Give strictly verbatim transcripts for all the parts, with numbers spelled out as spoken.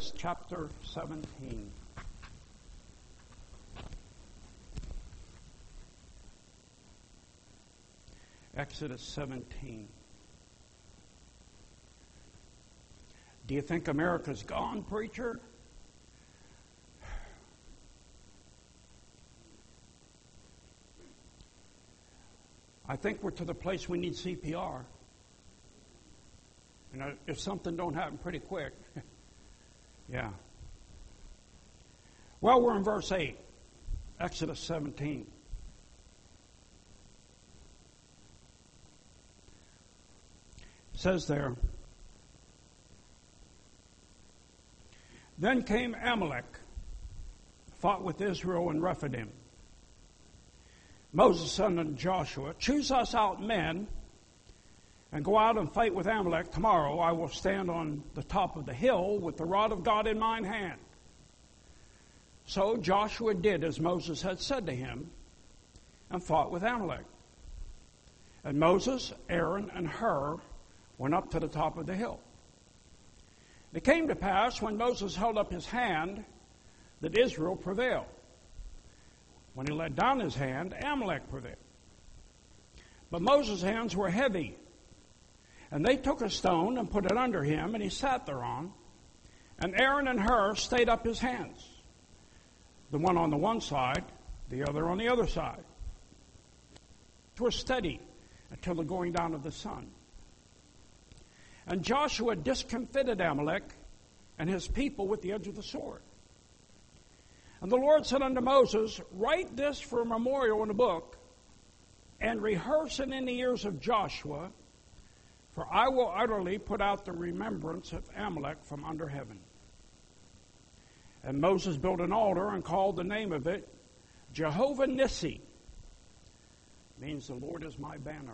Exodus chapter seventeen. Exodus seventeen. Do you think America's gone, preacher? I think we're to the place we need C P R. You know, if something don't happen pretty quick. Yeah. Well, we're in verse eight, Exodus seventeen. It says there, then came Amalek, fought with Israel and Rephidim. Moses said unto Joshua, choose us out men, and go out and fight with Amalek. Tomorrow I will stand on the top of the hill with the rod of God in mine hand. So Joshua did as Moses had said to him, and fought with Amalek. And Moses, Aaron, and Hur went up to the top of the hill. It came to pass, when Moses held up his hand, that Israel prevailed. When he let down his hand, Amalek prevailed. But Moses' hands were heavy, and they took a stone and put it under him, and he sat thereon. And Aaron and Hur stayed up his hands, the one on the one side, the other on the other side. It was steady until the going down of the sun. And Joshua discomfited Amalek and his people with the edge of the sword. And the Lord said unto Moses, write this for a memorial in a book, and rehearse it in the ears of Joshua, for I will utterly put out the remembrance of Amalek from under heaven. And Moses built an altar and called the name of it Jehovah Nissi. Means the Lord is my banner.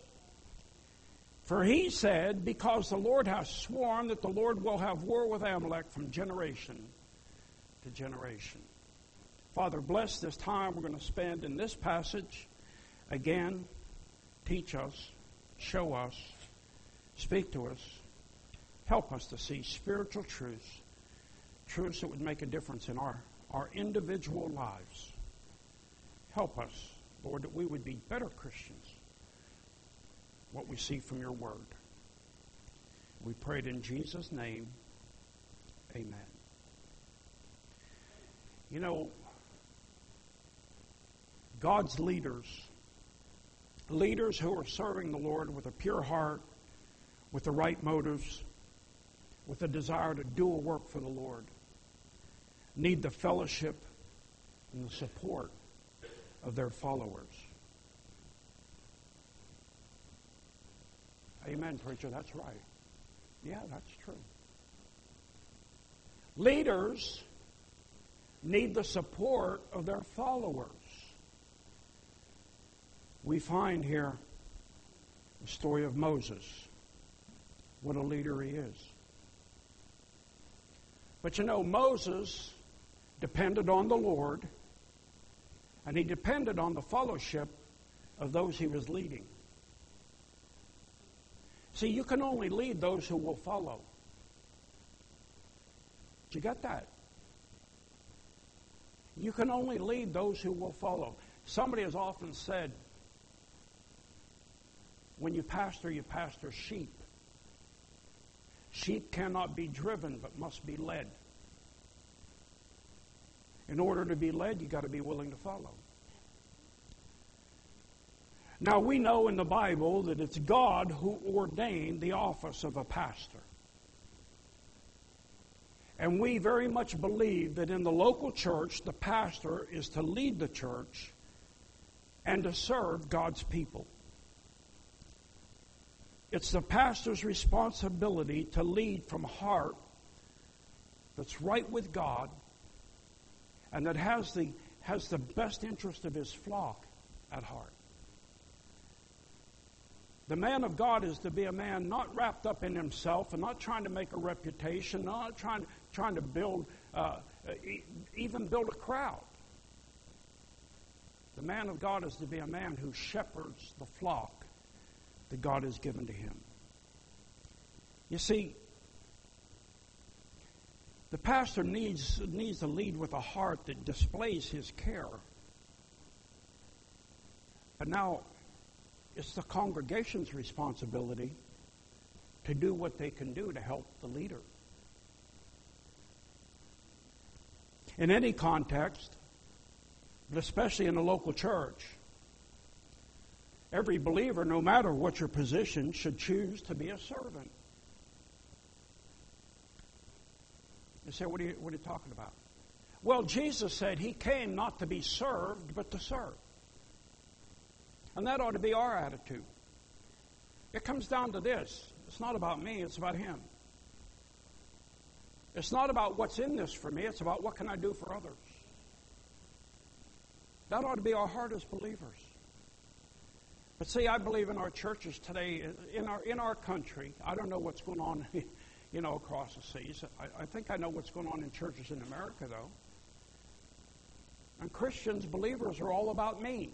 For he said, because the Lord hath sworn that the Lord will have war with Amalek from generation to generation. Father, bless this time we're going to spend in this passage. Again, teach us, show us, speak to us, help us to see spiritual truths, truths that would make a difference in our, our individual lives. Help us, Lord, that we would be better Christians, what we see from your word. We pray it in Jesus' name. Amen. You know, God's leaders, leaders who are serving the Lord with a pure heart, with the right motives, with a desire to do a work for the Lord, need the fellowship and the support of their followers. Amen, preacher, that's right. Yeah, that's true. Leaders need the support of their followers. We find here the story of Moses. What a leader he is. But you know, Moses depended on the Lord, and he depended on the fellowship of those he was leading. See, you can only lead those who will follow. Did you get that? You can only lead those who will follow. Somebody has often said, when you pastor, you pastor sheep. Sheep cannot be driven, but must be led. In order to be led, you've got to be willing to follow. Now, we know in the Bible that it's God who ordained the office of a pastor. And we very much believe that in the local church, the pastor is to lead the church and to serve God's people. It's the pastor's responsibility to lead from a heart that's right with God and that has the, has the best interest of his flock at heart. The man of God is to be a man not wrapped up in himself and not trying to make a reputation, not trying, trying to build, uh, even build a crowd. The man of God is to be a man who shepherds the flock that God has given to him. You see, The pastor needs, needs to lead with a heart that displays his care. But now, it's the congregation's responsibility to do what they can do to help the leader. In any context, but especially in a local church, every believer, no matter what your position, should choose to be a servant. You say, what are you, what are you talking about? Well, Jesus said he came not to be served, but to serve. And that ought to be our attitude. It comes down to this. It's not about me, it's about him. It's not about what's in this for me, it's about what can I do for others. That ought to be our heart as believers. But see, I believe in our churches today, in our in our country, I don't know what's going on, you know, across the seas. I, I think I know what's going on in churches in America, though. And Christians, believers, are all about me.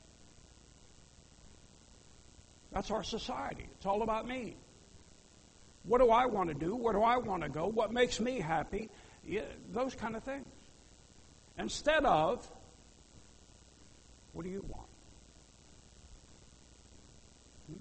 That's our society. It's all about me. What do I want to do? Where do I want to go? What makes me happy? Yeah, those kind of things. Instead of, what do you want? Hmm?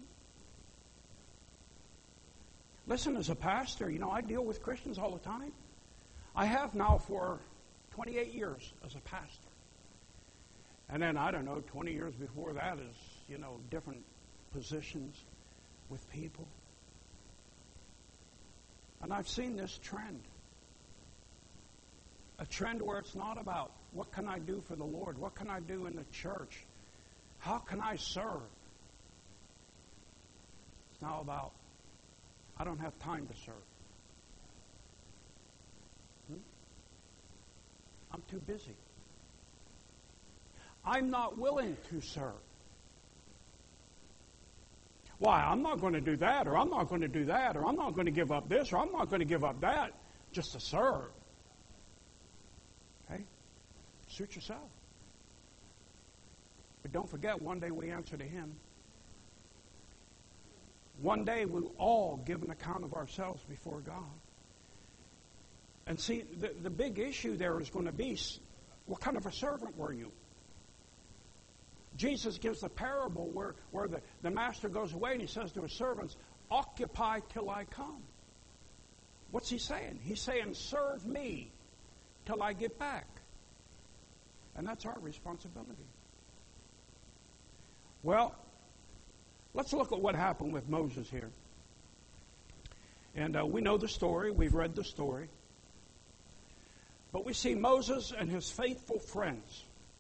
Listen, as a pastor, you know, I deal with Christians all the time. I have now for twenty-eight years as a pastor. And then, I don't know, twenty years before that is, you know, different positions with people. And I've seen this trend. A trend where it's not about what can I do for the Lord? What can I do in the church? How can I serve? It's now about, I don't have time to serve. Hmm? I'm too busy. I'm not willing to serve. Why? I'm not going to do that, or I'm not going to do that, or I'm not going to give up this, or I'm not going to give up that just to serve. Okay? Suit yourself. But don't forget, one day we answer to him. One day we'll all give an account of ourselves before God. And see, the, the big issue there is going to be, what kind of a servant were you? Jesus gives the parable where, where the, the master goes away and he says to his servants, occupy till I come. What's he saying? He's saying, serve me till I get back. And that's our responsibility. Well, let's look at what happened with Moses here. And uh, we know the story. We've read the story. But we see Moses and his faithful friends.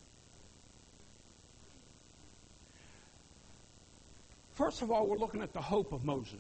First of all, we're looking at the hope of Moses.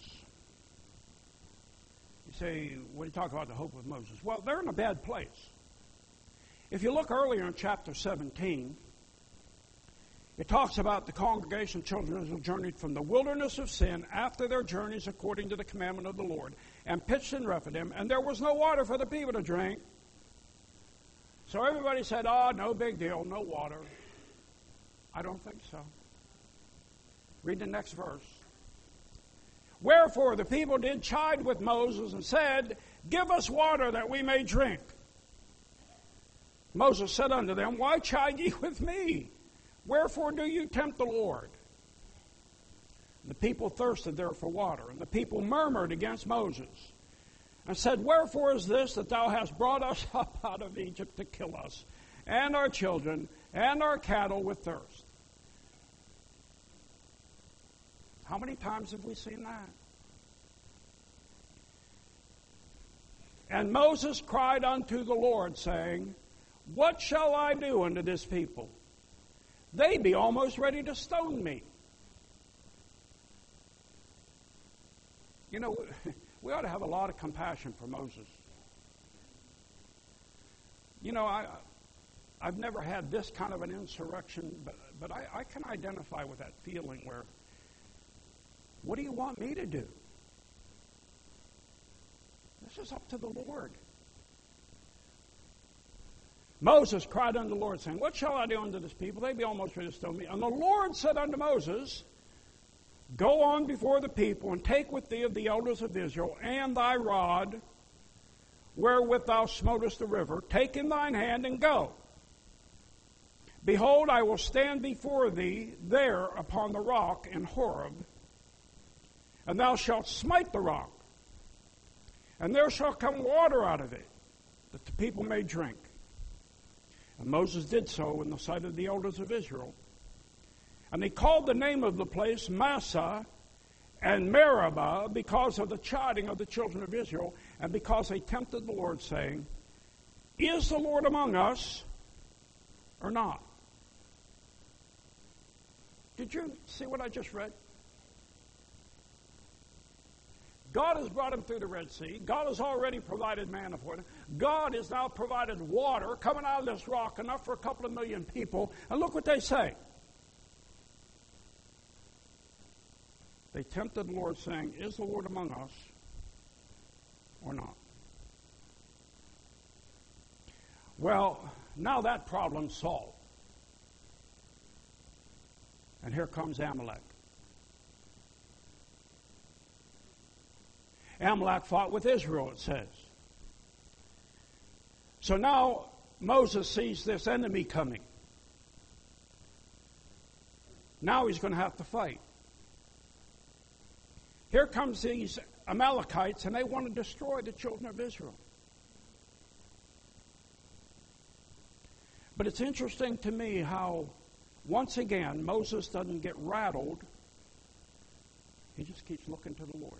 You say, what do you talk about the hope of Moses? Well, they're in a bad place. If you look earlier in chapter seventeen, it talks about the congregation of children of Israel journeyed from the wilderness of sin after their journeys according to the commandment of the Lord, and pitched in Rephidim, and there was no water for the people to drink. So everybody said, oh, no big deal, no water. I don't think so. Read the next verse. Wherefore the people did chide with Moses and said, give us water that we may drink. Moses said unto them, why chide ye with me? Wherefore do you tempt the Lord? And the people thirsted there for water, and the people murmured against Moses, and said, wherefore is this that thou hast brought us up out of Egypt to kill us, and our children, and our cattle with thirst? How many times have we seen that? And Moses cried unto the Lord, saying, what shall I do unto this people? They be almost ready to stone me. You know, we ought to have a lot of compassion for Moses. You know, I, I've never had this kind of an insurrection, but, but I, I can identify with that feeling where, what do you want me to do? This is up to the Lord. Moses cried unto the Lord, saying, what shall I do unto this people? They be almost ready to stone me. And the Lord said unto Moses, go on before the people, and take with thee of the elders of Israel, and thy rod, wherewith thou smotest the river, take in thine hand and go. Behold, I will stand before thee there upon the rock in Horeb, and thou shalt smite the rock, and there shall come water out of it, that the people may drink. And Moses did so in the sight of the elders of Israel. And he called the name of the place Massah and Meribah because of the chiding of the children of Israel, and because they tempted the Lord, saying, Is the Lord among us or not? Did you see what I just read? God has brought him through the Red Sea. God has already provided manna for them. God has now provided water coming out of this rock, enough for a couple of million people. And look what they say. They tempted the Lord, saying, Is the Lord among us or not? Well, now that problem's solved. And here comes Amalek. Amalek fought with Israel, it says. So now Moses sees this enemy coming. Now he's going to have to fight. Here comes these Amalekites, and they want to destroy the children of Israel. But it's interesting to me how, once again, Moses doesn't get rattled. He just keeps looking to the Lord.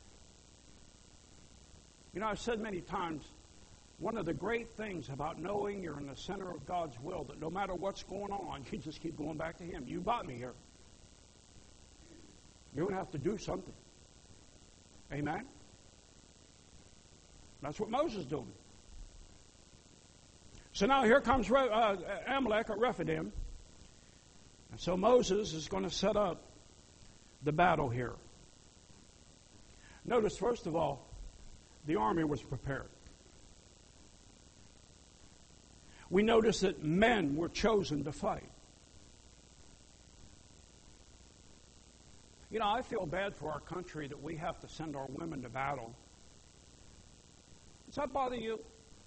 You know, I've said many times, one of the great things about knowing you're in the center of God's will, that no matter what's going on, you just keep going back to Him. You brought me here. You're going to have to do something. Amen? That's what Moses is doing. So now here comes Re- uh, Amalek at Rephidim. And so Moses is going to set up the battle here. Notice, first of all, the army was prepared. We notice that men were chosen to fight. You know, I feel bad for our country that we have to send our women to battle. Does that bother you?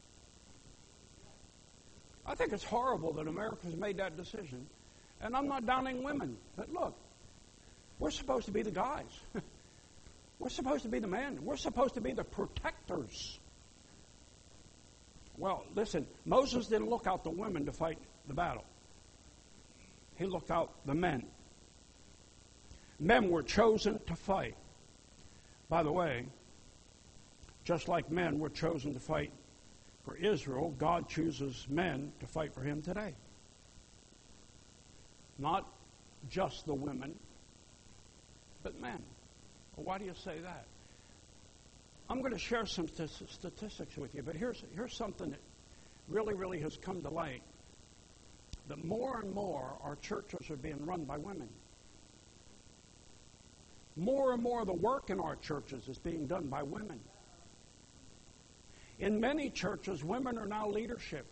I think it's horrible that America's made that decision. And I'm not downing women. But look, we're supposed to be the guys. We're supposed to be the men. We're supposed to be the protectors. Well, listen, Moses didn't look out the women to fight the battle. He looked out the men. Men were chosen to fight. By the way, just like men were chosen to fight for Israel, God chooses men to fight for Him today. Not just the women, but men. Well, why do you say that? I'm going to share some st- statistics with you, but here's, here's something that really, really has come to light. That more and more our churches are being run by women. More and more of the work in our churches is being done by women. In many churches, women are now leadership.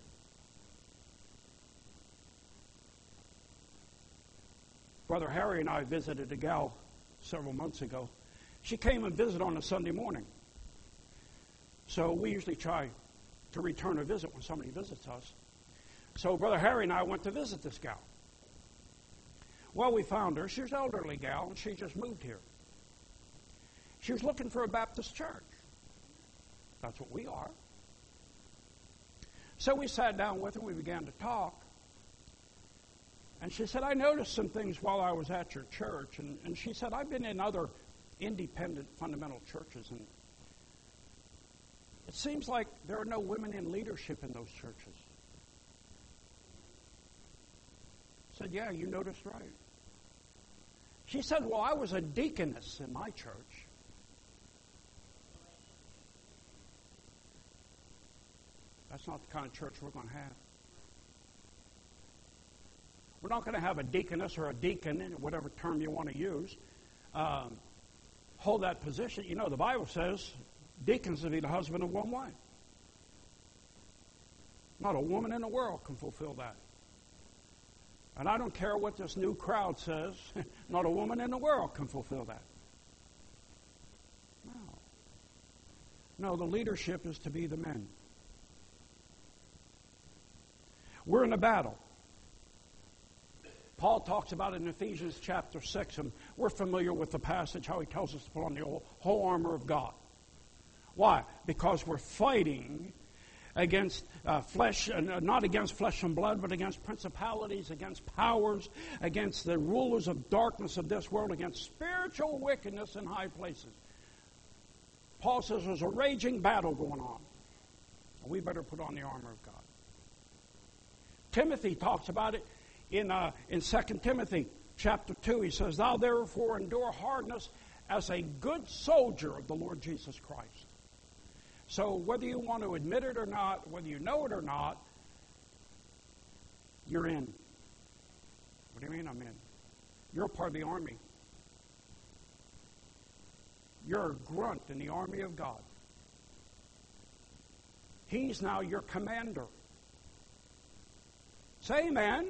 Brother Harry and I visited a gal several months ago. She came and visited on a Sunday morning. So we usually try to return a visit when somebody visits us. So Brother Harry and I went to visit this gal. Well, we found her. She was an elderly gal, and she just moved here. She was looking for a Baptist church. That's what we are. So we sat down with her, and we began to talk. And she said, I noticed some things while I was at your church. And, and she said, I've been in other independent fundamental churches, and it seems like there are no women in leadership in those churches. I said, yeah, you noticed right. She said, well, I was a deaconess in my church. That's not the kind of church we're going to have. We're not going to have a deaconess or a deacon, whatever term you want to use, um, hold that position. You know, the Bible says deacons will be the husband of one wife. Not a woman in the world can fulfill that. And I don't care what this new crowd says, not a woman in the world can fulfill that. No. No, the leadership is to be the men. We're in a battle. Paul talks about it in Ephesians chapter six, and we're familiar with the passage, how he tells us to put on the whole, whole armor of God. Why? Because we're fighting against uh, flesh, uh, not against flesh and blood, but against principalities, against powers, against the rulers of darkness of this world, against spiritual wickedness in high places. Paul says there's a raging battle going on. We better put on the armor of God. Timothy talks about it in uh, in Second Timothy chapter two. He says, "Thou therefore endure hardness as a good soldier of the Lord Jesus Christ." So whether you want to admit it or not, whether you know it or not, you're in. What do you mean I'm in? You're a part of the army. You're a grunt in the army of God. He's now your commander. Say amen.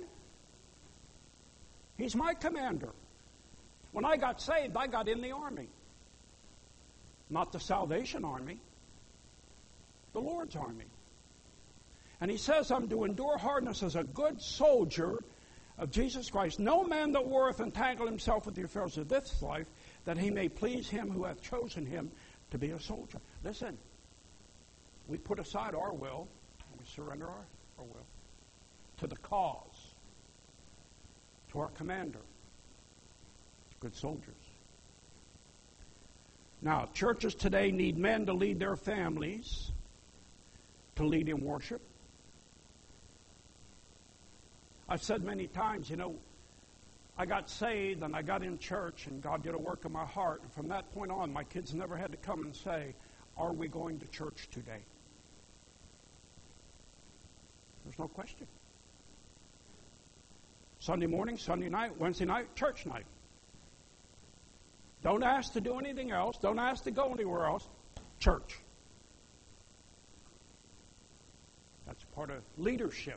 He's my commander. When I got saved, I got in the army. Not the Salvation Army. The Lord's army. And he says, I'm to endure hardness as a good soldier of Jesus Christ. No man that warreth entangle himself with the affairs of this life, that he may please him who hath chosen him to be a soldier. Listen, we put aside our will, and we surrender our, our will to the cause, to our commander, good soldiers. Now, churches today need men to lead their families, to lead in worship. I've said many times, you know, I got saved and I got in church and God did a work in my heart. And from that point on, my kids never had to come and say, are we going to church today? There's no question. Sunday morning, Sunday night, Wednesday night, church night. Don't ask to do anything else. Don't ask to go anywhere else. Church. That's part of leadership.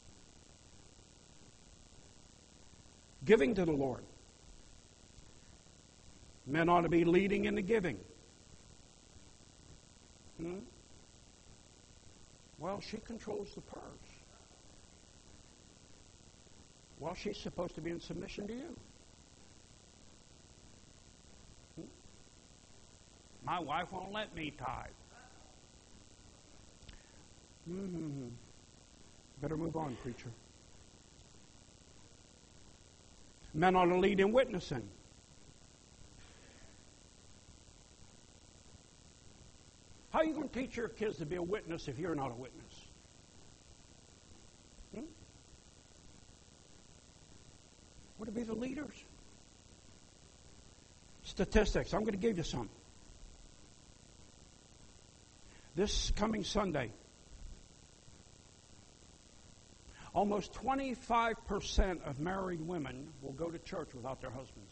Giving to the Lord. Men ought to be leading in the giving. Hmm? Well, she controls the purse. Well, she's supposed to be in submission to you. Hmm? My wife won't let me tithe. Mm-hmm. Better move on, preacher. Men ought to lead in witnessing. How are you going to teach your kids to be a witness if you're not a witness? Hmm? What to be the leaders? Statistics. I'm going to give you some. This coming Sunday, almost twenty-five percent of married women will go to church without their husbands.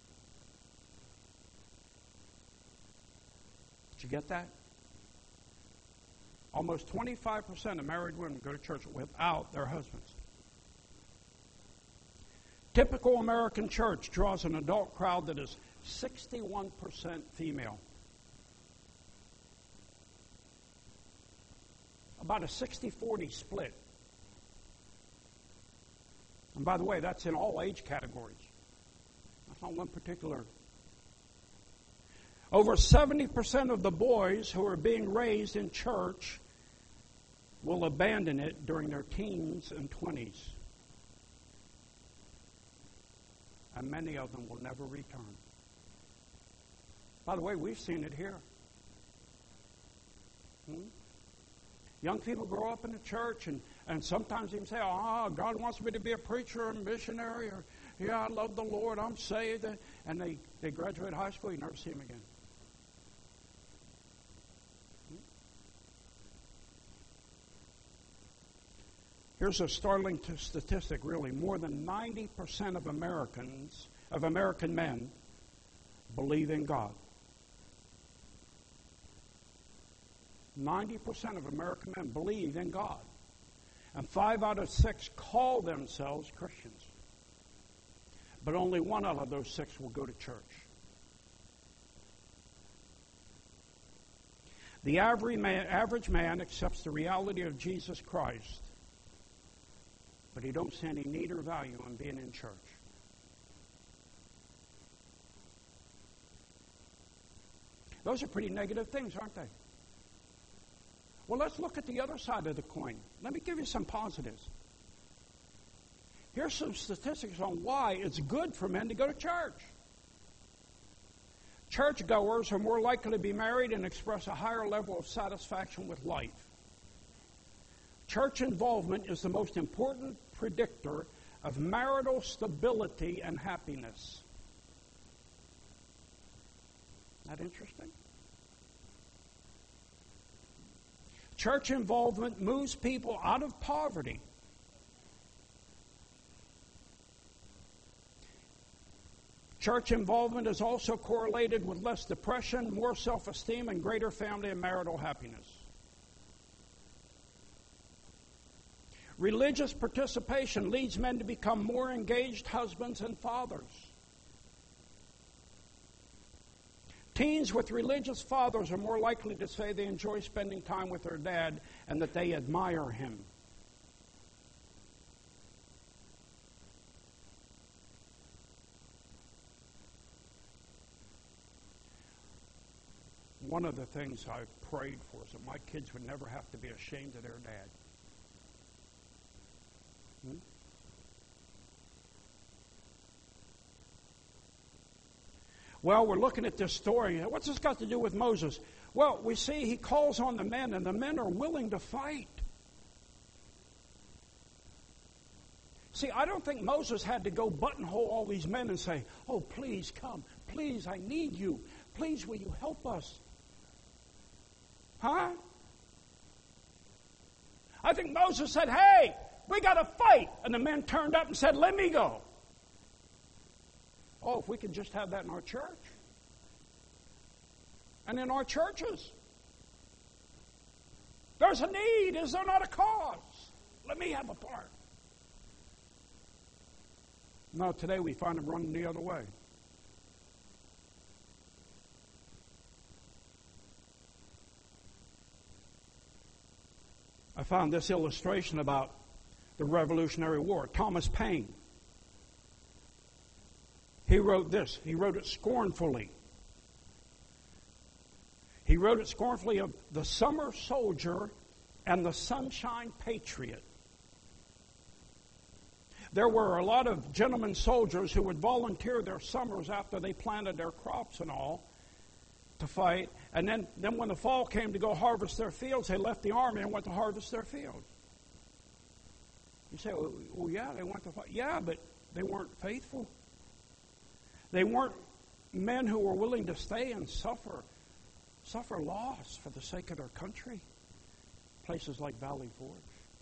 Did you get that? Almost twenty-five percent of married women go to church without their husbands. Typical American church draws an adult crowd that is sixty-one percent female. About a sixty forty split. And by the way, that's in all age categories. That's not one particular. Over seventy percent of the boys who are being raised in church will abandon it during their teens and twenties. And many of them will never return. By the way, we've seen it here. Hmm? Young people grow up in the church and, and sometimes even say, oh, God wants me to be a preacher or a missionary, or, yeah, I love the Lord, I'm saved. And they, they graduate high school, you never see them again. Here's a startling t- statistic, really. More than ninety percent of Americans, of American men, believe in God. ninety percent of American men believe in God. And five out of six call themselves Christians. But only one out of those six will go to church. The average man, average man accepts the reality of Jesus Christ, but he don't see any need or value in being in church. Those are pretty negative things, aren't they? Well, let's look at the other side of the coin. Let me give you some positives. Here's some statistics on why it's good for men to go to church. Churchgoers are more likely to be married and express a higher level of satisfaction with life. Church involvement is the most important predictor of marital stability and happiness. Isn't that interesting? Church involvement moves people out of poverty. Church involvement is also correlated with less depression, more self-esteem, and greater family and marital happiness. Religious participation leads men to become more engaged husbands and fathers. Teens with religious fathers are more likely to say they enjoy spending time with their dad and that they admire him. One of the things I've prayed for is that my kids would never have to be ashamed of their dad. Hmm? Well, we're looking at this story. What's this got to do with Moses? Well, we see he calls on the men, and the men are willing to fight. See, I don't think Moses had to go buttonhole all these men and say, oh, please come. Please, I need you. Please, will you help us? Huh? I think Moses said, hey, we got to fight. And the men turned up and said, let me go. Oh, if we could just have that in our church. And in our churches. There's a need. Is there not a cause? Let me have a part. No, today we find them running the other way. I found this illustration about the Revolutionary War. Thomas Paine. He wrote this. He wrote it scornfully. He wrote it scornfully of the summer soldier and the sunshine patriot. There were a lot of gentlemen soldiers who would volunteer their summers after they planted their crops and all to fight. And then, then when the fall came to go harvest their fields, they left the army and went to harvest their fields. You say, well, well yeah, they went to fight. Yeah, but they weren't faithful. They weren't men who were willing to stay and suffer, suffer loss for the sake of their country. Places like Valley Forge.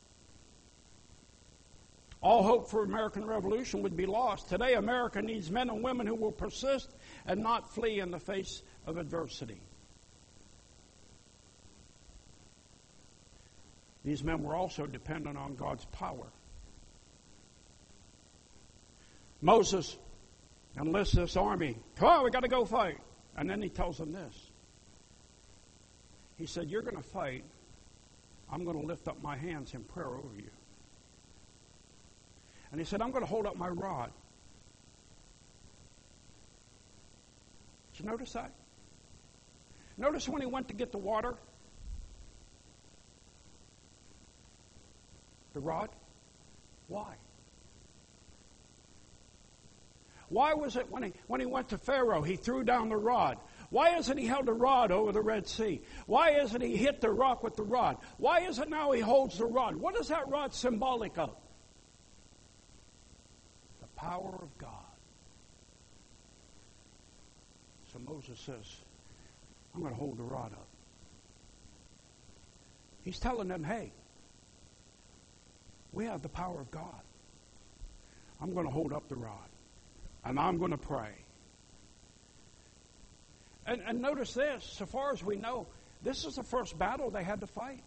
All hope for American Revolution would be lost. Today, America needs men and women who will persist and not flee in the face of adversity. These men were also dependent on God's power. Moses enlists this army. Come on, we got to go fight. And then he tells them this. He said, you're going to fight. I'm going to lift up my hands in prayer over you. And he said, I'm going to hold up my rod. Did you notice that? Notice when he went to get the water? The rod? Why? Why was it when he, when he went to Pharaoh, he threw down the rod? Why isn't he held the rod over the Red Sea? Why isn't he hit the rock with the rod? Why is it now he holds the rod? What is that rod symbolic of? The power of God. So Moses says, I'm going to hold the rod up. He's telling them, hey, we have the power of God. I'm going to hold up the rod. And I'm going to pray. And, and notice this, so far as we know, this is the first battle they had to fight.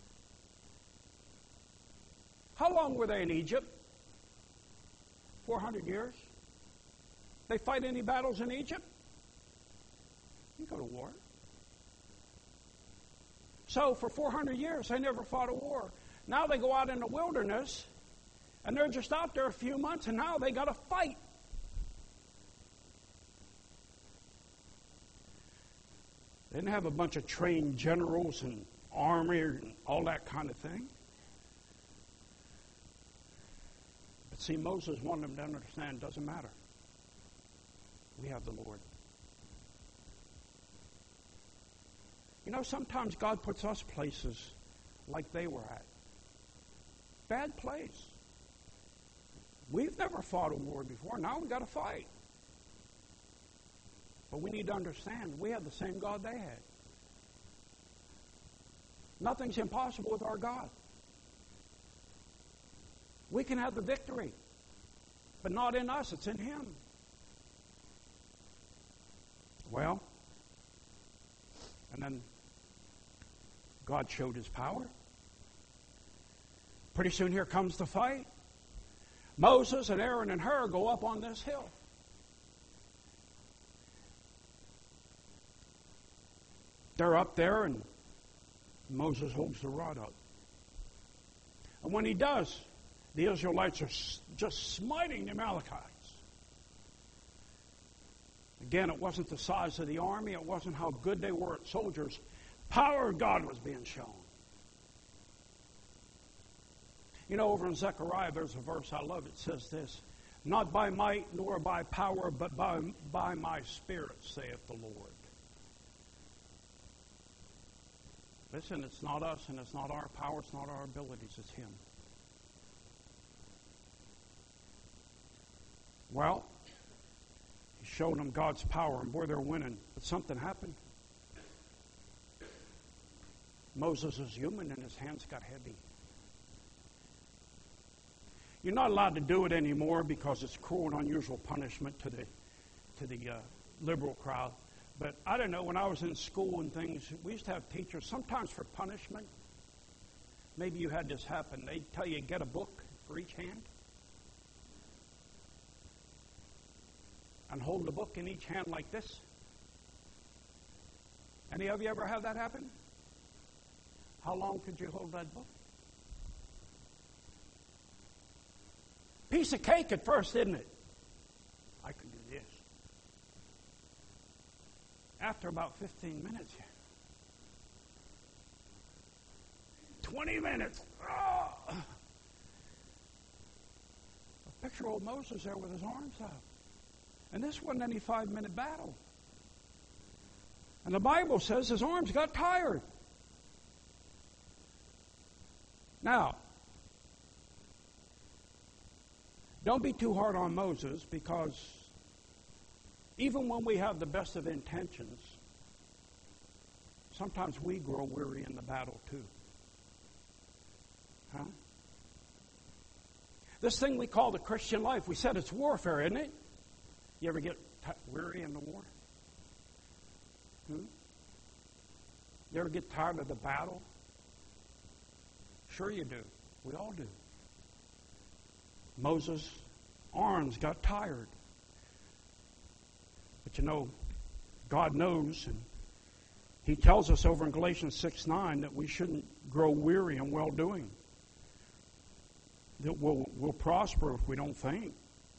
How long were they in Egypt? four hundred years? They fight any battles in Egypt? You go to war. So for four hundred years, they never fought a war. Now they go out in the wilderness, and they're just out there a few months, and now they got to fight. They didn't have a bunch of trained generals and army and all that kind of thing. But see, Moses wanted them to understand it doesn't matter. We have the Lord. You know, sometimes God puts us places like they were at. Bad place. We've never fought a war before. Now we've got to fight. But we need to understand we have the same God they had. Nothing's impossible with our God. We can have the victory, but not in us, it's in Him. Well, and then God showed His power. Pretty soon here comes the fight. Moses and Aaron and Hur go up on this hill. They're up there, and Moses holds the rod up. And when he does, the Israelites are just smiting the Amalekites. Again, it wasn't the size of the army. It wasn't how good they were at soldiers. Power of God was being shown. You know, over in Zechariah, there's a verse I love. It says this, not by might nor by power, but by, by my Spirit, saith the Lord. Listen, it's not us and it's not our power, it's not our abilities, it's Him. Well, He's showing them God's power, and boy, they're winning. But something happened. Moses is human and his hands got heavy. You're not allowed to do it anymore because it's cruel and unusual punishment to the to the uh, liberal crowd. But I don't know, when I was in school and things, we used to have teachers, sometimes for punishment. Maybe you had this happen. They'd tell you, get a book for each hand. And hold the book in each hand like this. Any of you ever have that happen? How long could you hold that book? Piece of cake at first, isn't it? I could do this. After about fifteen minutes, twenty minutes. Oh. A picture of old Moses there with his arms out. And this wasn't any five-minute battle. And the Bible says his arms got tired. Now, don't be too hard on Moses, because even when we have the best of intentions, sometimes we grow weary in the battle too. Huh? This thing we call the Christian life, we said it's warfare, isn't it? You ever get t- weary in the war? Hmm? You ever get tired of the battle? Sure you do. We all do. Moses' arms got tired. But you know, God knows, and He tells us over in Galatians six nine that we shouldn't grow weary in well-doing. That we'll, we'll prosper if we don't faint.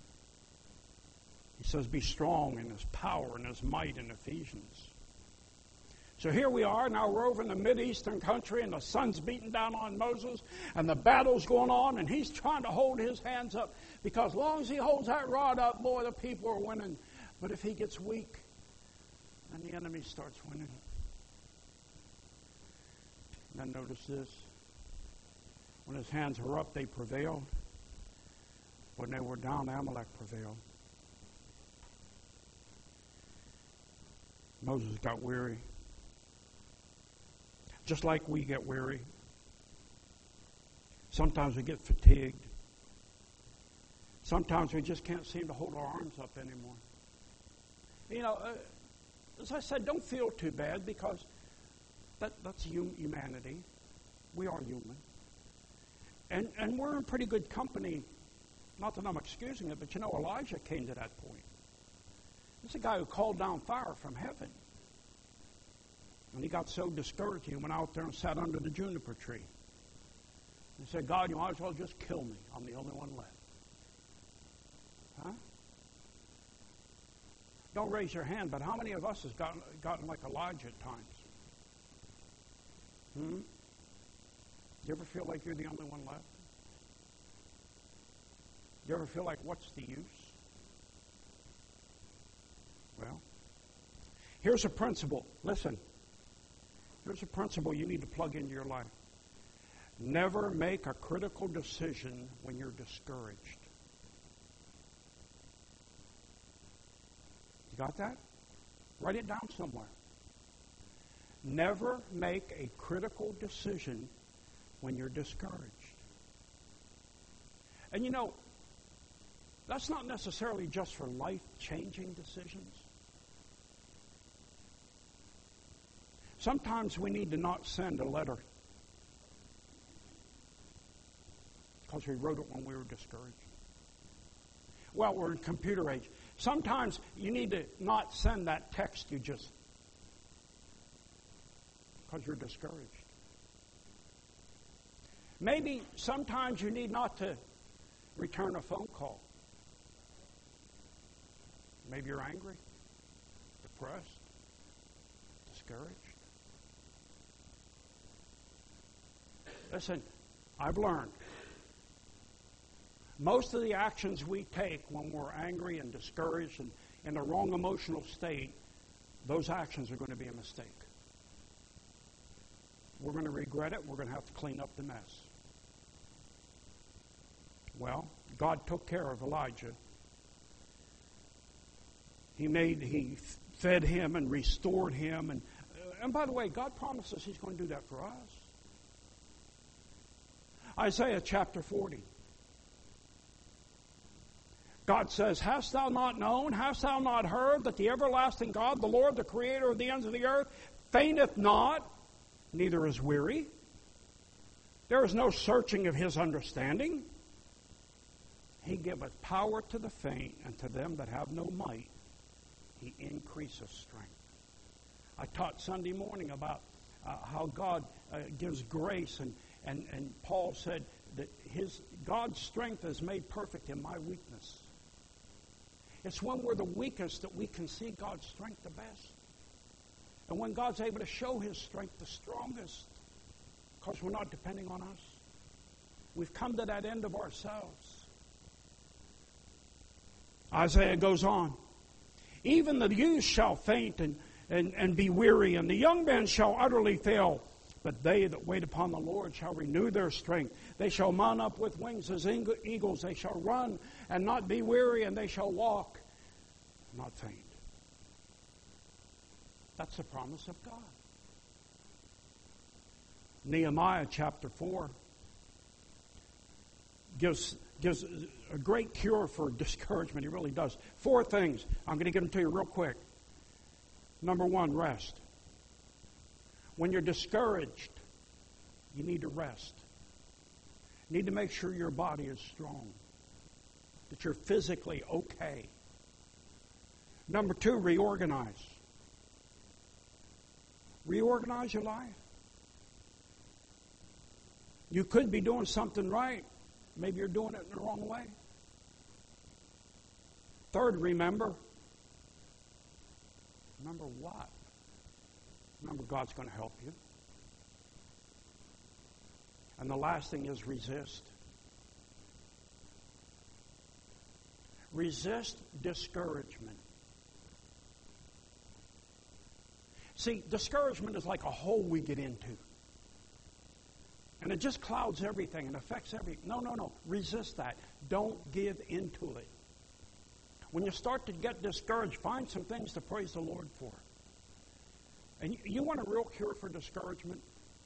He says, be strong in His power and His might in Ephesians. So here we are, now we're over in the Mideastern country, and the sun's beating down on Moses, and the battle's going on, and he's trying to hold his hands up, because as long as he holds that rod up, boy, the people are winning. But if he gets weak, then the enemy starts winning. And then notice this. When his hands were up, they prevailed. When they were down, Amalek prevailed. Moses got weary. Just like we get weary. Sometimes we get fatigued. Sometimes we just can't seem to hold our arms up anymore. You know, uh, as I said, don't feel too bad, because that, that's humanity. We are human. And, and we're in pretty good company. Not that I'm excusing it, but you know, Elijah came to that point. This is a guy who called down fire from heaven. And he got so discouraged, he went out there and sat under the juniper tree. He said, God, you might as well just kill me. I'm the only one left. Huh? Don't raise your hand, but how many of us has gotten, gotten like Elijah at times? Hmm? You ever feel like you're the only one left? You ever feel like, what's the use? Well, here's a principle. Listen. Here's a principle you need to plug into your life. Never make a critical decision when you're discouraged. You got that? Write it down somewhere. Never make a critical decision when you're discouraged. And you know, that's not necessarily just for life-changing decisions. Sometimes we need to not send a letter because we wrote it when we were discouraged. Well, we're in computer age. Sometimes you need to not send that text you just because you're discouraged. Maybe sometimes you need not to return a phone call. Maybe you're angry, depressed, discouraged. Listen, I've learned most of the actions we take when we're angry and discouraged and in a wrong emotional state, those actions are going to be a mistake. We're going to regret it. We're going to have to clean up the mess. Well, God took care of Elijah. He made, he fed him and restored him. And, and by the way, God promises He's going to do that for us. Isaiah chapter forty. God says, hast thou not known, hast thou not heard, that the everlasting God, the Lord, the Creator of the ends of the earth, fainteth not, neither is weary. There is no searching of His understanding. He giveth power to the faint, and to them that have no might, He increaseth strength. I taught Sunday morning about uh, how God uh, gives grace, and, and, and Paul said that his God's strength is made perfect in my weakness. It's when we're the weakest that we can see God's strength the best. And when God's able to show His strength the strongest, because we're not depending on us. We've come to that end of ourselves. Isaiah goes on. Even the youth shall faint and, and, and be weary, and the young men shall utterly fail. But they that wait upon the Lord shall renew their strength. They shall mount up with wings as eagles. They shall run and not be weary, and they shall walk and not faint. That's the promise of God. Nehemiah chapter four gives, gives a great cure for discouragement. He really does. Four things. I'm going to give them to you real quick. Number one, rest. When you're discouraged, you need to rest. You need to make sure your body is strong, that you're physically okay. Number two, reorganize. Reorganize your life. You could be doing something right. Maybe you're doing it in the wrong way. Third, remember. Remember what? Remember, God's going to help you. And the last thing is resist. Resist discouragement. See, discouragement is like a hole we get into. And it just clouds everything and affects everything. No, no, no. Resist that. Don't give into it. When you start to get discouraged, find some things to praise the Lord for. And you want a real cure for discouragement?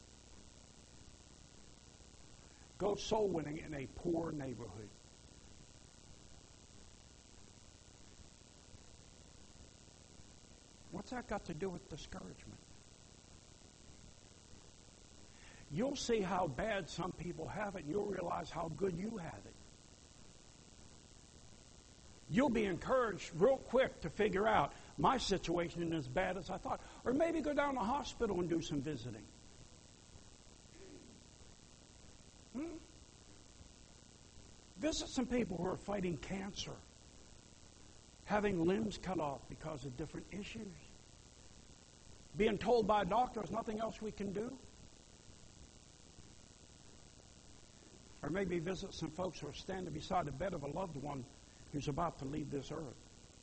Go soul winning in a poor neighborhood. What's that got to do with discouragement? You'll see how bad some people have it, and you'll realize how good you have it. You'll be encouraged real quick to figure out, my situation isn't as bad as I thought. Or maybe go down to the hospital and do some visiting. Hmm? Visit some people who are fighting cancer, having limbs cut off because of different issues. Being told by a doctor there's nothing else we can do. Or maybe visit some folks who are standing beside the bed of a loved one who's about to leave this earth.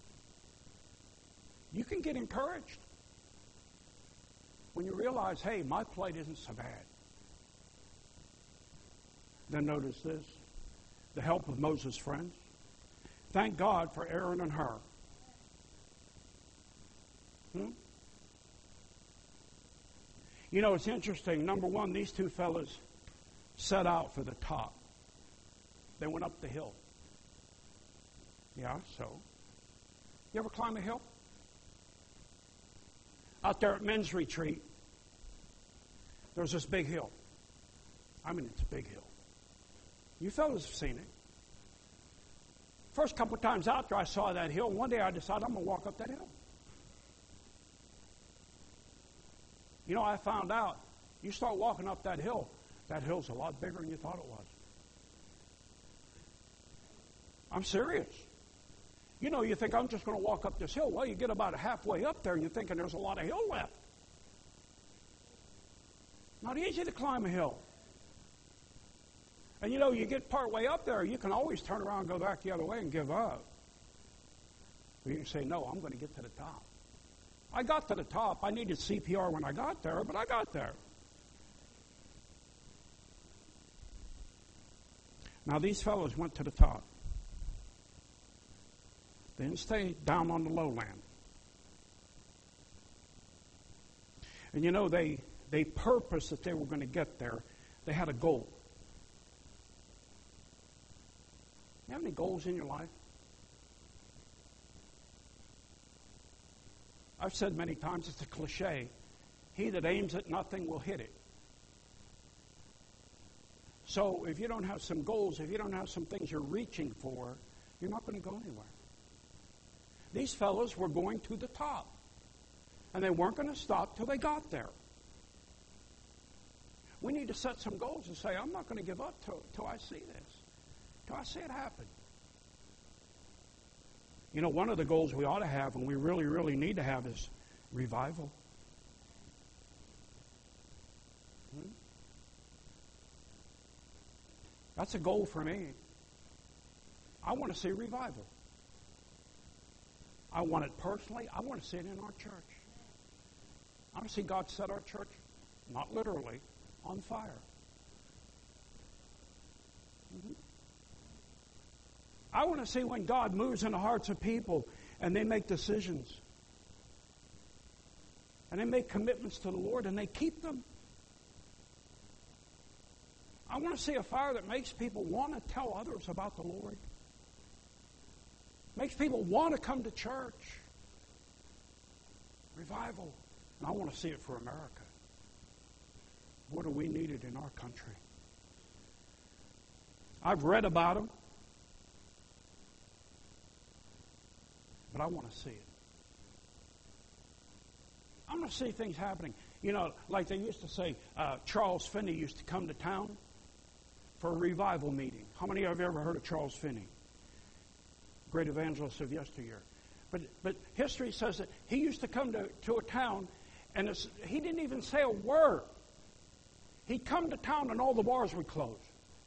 You can get encouraged when you realize, hey, my plight isn't so bad. Then notice this, the help of Moses' friends. Thank God for Aaron and Hur. Hmm? You know, it's interesting. Number one, these two fellas set out for the top. They went up the hill. Yeah, so. You ever climb a hill? Out there at men's retreat, there's this big hill. I mean, it's a big hill. You fellas have seen it. First couple times out there, I saw that hill. One day I decided I'm going to walk up that hill. You know, I found out, you start walking up that hill, that hill's a lot bigger than you thought it was. I'm serious. You know, you think I'm just going to walk up this hill. Well, you get about halfway up there and you're thinking there's a lot of hill left. Not easy to climb a hill. And you know, you get part way up there, you can always turn around and go back the other way and give up. Or you can say, no, I'm going to get to the top. I got to the top. I needed C P R when I got there, but I got there. Now, these fellows went to the top. They didn't stay down on the lowland. And you know, they, they purposed that they were going to get there. They had a goal. You have any goals in your life? I've said many times, it's a cliche. He that aims at nothing will hit it. So if you don't have some goals, if you don't have some things you're reaching for, you're not going to go anywhere. These fellows were going to the top. And they weren't going to stop till they got there. We need to set some goals and say, I'm not going to give up till, till I see this. Till I see it happen. You know, one of the goals we ought to have, and we really, really need to have, is revival. Hmm? That's a goal for me. I want to see revival. I want it personally. I want to see it in our church. I want to see God set our church, not literally, on fire. Mm-hmm. I want to see when God moves in the hearts of people and they make decisions. And they make commitments to the Lord and they keep them. I want to see a fire that makes people want to tell others about the Lord. Makes people want to come to church. Revival. And I want to see it for America. What do we need it in our country? I've read about them. But I want to see it. I want to see things happening. You know, like they used to say, uh, Charles Finney used to come to town for a revival meeting. How many of you have ever heard of Charles Finney? Great evangelist of yesteryear. But but history says that he used to come to, to a town, and it's, he didn't even say a word. He'd come to town and all the bars would close.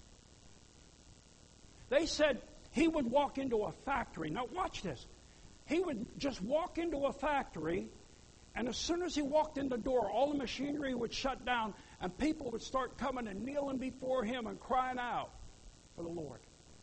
They said he would walk into a factory. Now watch this. He would just walk into a factory, and as soon as he walked in the door, all the machinery would shut down, and people would start coming and kneeling before him and crying out for the Lord.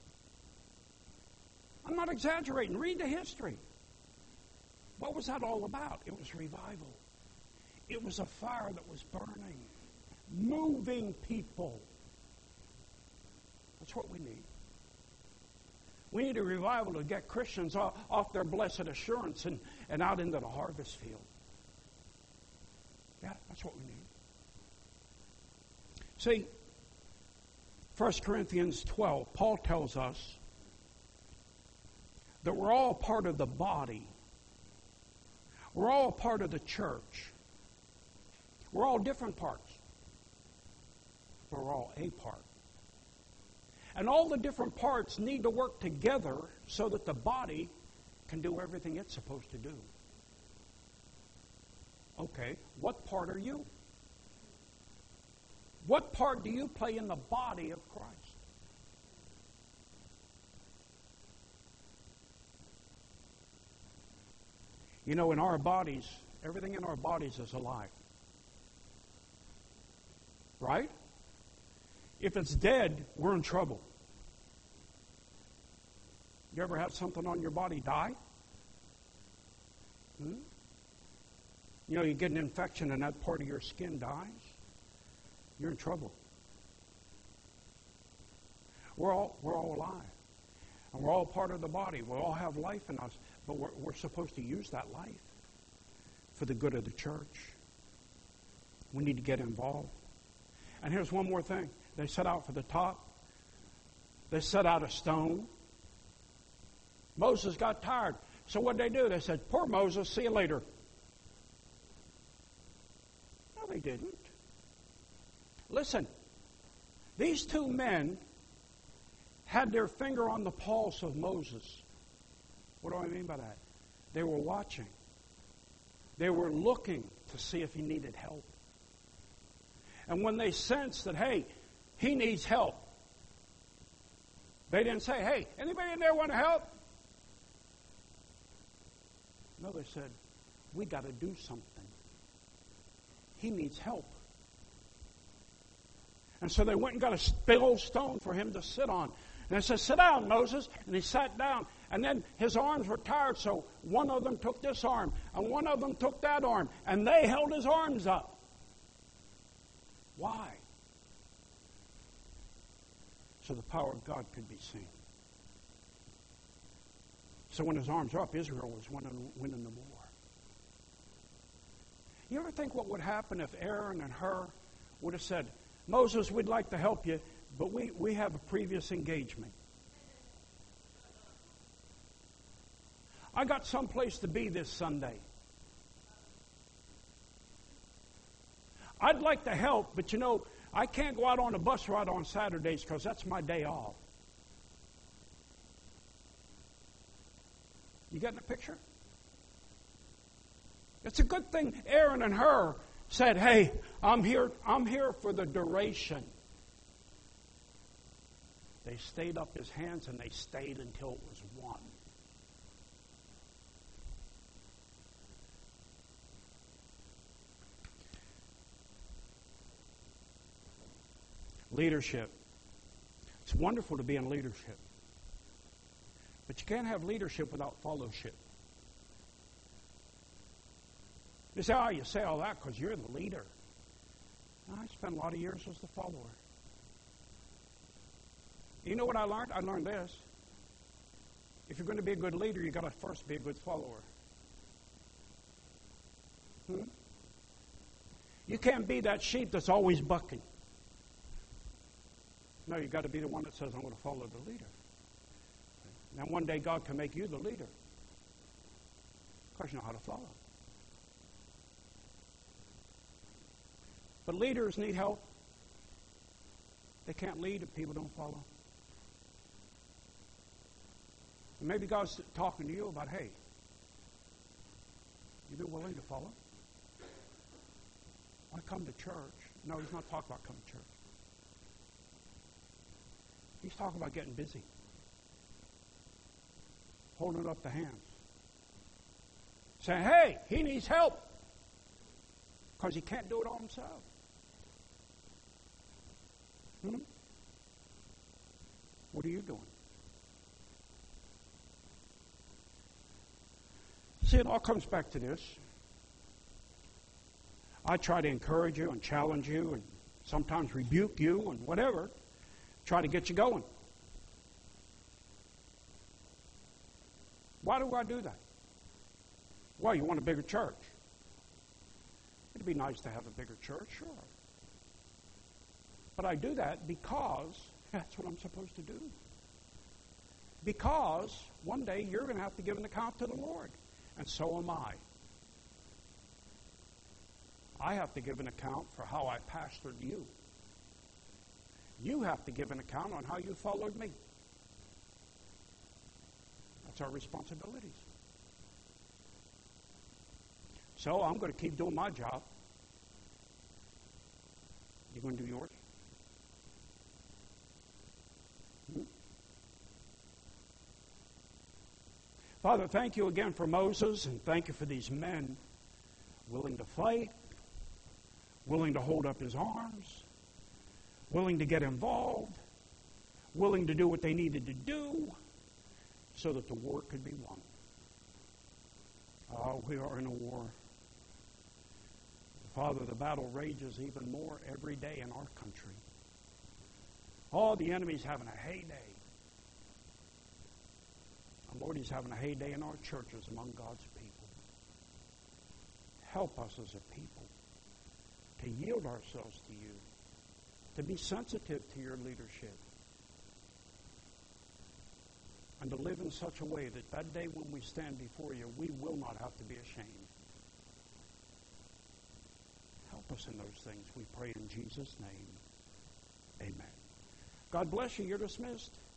I'm not exaggerating. Read the history. What was that all about? It was revival. It was a fire that was burning, moving people. That's what we need. We need a revival to get Christians off, off their blessed assurance and, and out into the harvest field. Yeah, that's what we need. See, First Corinthians twelve, Paul tells us that we're all part of the body We're all a part of the church. We're all different parts. But we're all a part. And all the different parts need to work together so that the body can do everything it's supposed to do. Okay, what part are you? What part do you play in the body of Christ? You know, in our bodies, everything in our bodies is alive. Right? If it's dead, we're in trouble. You ever have something on your body die? Hmm? You know, you get an infection and that part of your skin dies. You're in trouble. We're all, we're all alive. And we're all part of the body. We all have life in us. But we're, we're supposed to use that life for the good of the church. We need to get involved. And here's one more thing. They set out for the top. They set out a stone. Moses got tired. So what did they do? They said, poor Moses, see you later. No, they didn't. Listen, these two men had their finger on the pulse of Moses. What do I mean by that? They were watching. They were looking to see if he needed help. And when they sensed that, hey, he needs help, they didn't say, hey, anybody in there want to help? No, they said, we got to do something. He needs help. And so they went and got a big old stone for him to sit on. And they said, sit down, Moses. And he sat down. And then his arms were tired, so one of them took this arm, and one of them took that arm, and they held his arms up. Why? So the power of God could be seen. So when his arms were up, Israel was winning, winning the war. You ever think what would happen if Aaron and Hur would have said, Moses, we'd like to help you, but we, we have a previous engagement. I got someplace to be this Sunday. I'd like to help, but you know, I can't go out on a bus ride on Saturdays because that's my day off. You getting the picture? It's a good thing Aaron and Hur said, hey, I'm here, I'm here for the duration. They stayed up his hands and they stayed until it was won. Leadership. It's wonderful to be in leadership. But you can't have leadership without fellowship. You say, oh, you say all that because you're the leader. I spent a lot of years as the follower. You know what I learned? I learned this. If you're going to be a good leader, you've got to first be a good follower. Hmm? You can't be that sheep that's always bucking. No, you've got to be the one that says, I'm going to follow the leader. Now, one day God can make you the leader because you know how to follow. But leaders need help. They can't lead if people don't follow. And maybe God's talking to you about, hey, you be willing to follow? Why come to church? No, he's not talking about coming to church. He's talking about getting busy. Holding up the hands. Saying, hey, he needs help. Because he can't do it all himself. Hmm? What are you doing? See, it all comes back to this. I try to encourage you and challenge you and sometimes rebuke you and whatever. Try to get you going. Why do I do that? Well, you want a bigger church. It'd be nice to have a bigger church, sure. But I do that because that's what I'm supposed to do. Because one day you're going to have to give an account to the Lord. And so am I. I have to give an account for how I pastored you. You have to give an account on how you followed me. That's our responsibilities. So I'm going to keep doing my job. You going to do yours? Hmm? Father, thank you again for Moses, and thank you for these men willing to fight, willing to hold up his arms, willing to get involved, willing to do what they needed to do so that the war could be won. Oh, we are in a war. Father, the battle rages even more every day in our country. Oh, the enemy's having a heyday. And Lord, he's having a heyday in our churches among God's people. Help us as a people to yield ourselves to you, to be sensitive to your leadership, and to live in such a way that that day when we stand before you, we will not have to be ashamed. Help us in those things, we pray in Jesus' name. Amen. God bless you. You're dismissed.